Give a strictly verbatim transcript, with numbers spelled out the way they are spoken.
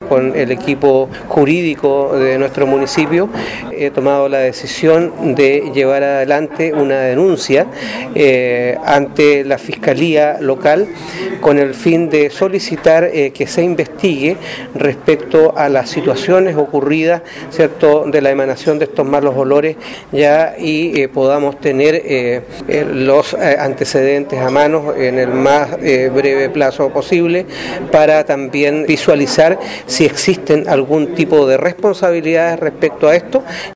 con el equipo jurídico de nuestro municipio, he tomado la decisión de llevar adelante una denuncia eh, ante la Fiscalía local con el fin de solicitar eh, que se investigue respecto a las situaciones ocurridas, ¿cierto?, de la emanación de estos malos olores ya y eh, podamos tener eh, eh, los eh, antecedentes a mano en el más eh, breve plazo posible para también visualizar si existen algún tipo de responsabilidades respecto a esto.